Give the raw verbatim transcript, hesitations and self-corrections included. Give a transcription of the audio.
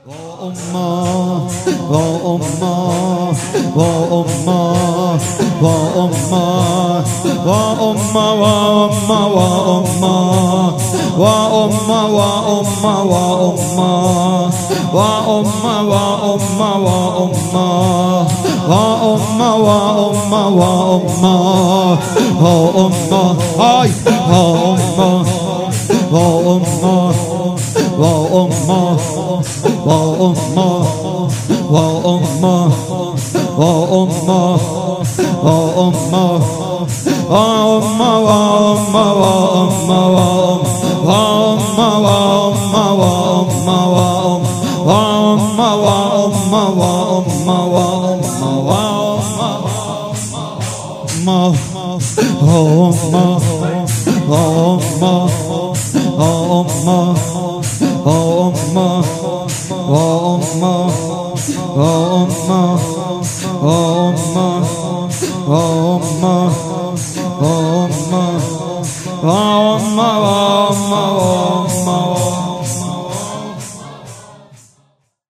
امه و امه و امه و امه و امه و امه و امه و امه و امه و امه و امه و امه و امه و امه و امه و امه و امه ای و امه و امه و امه و امه و امه و امه و امه و امه و امه و امه و امه و امه و امه و امه و امه و امه و امه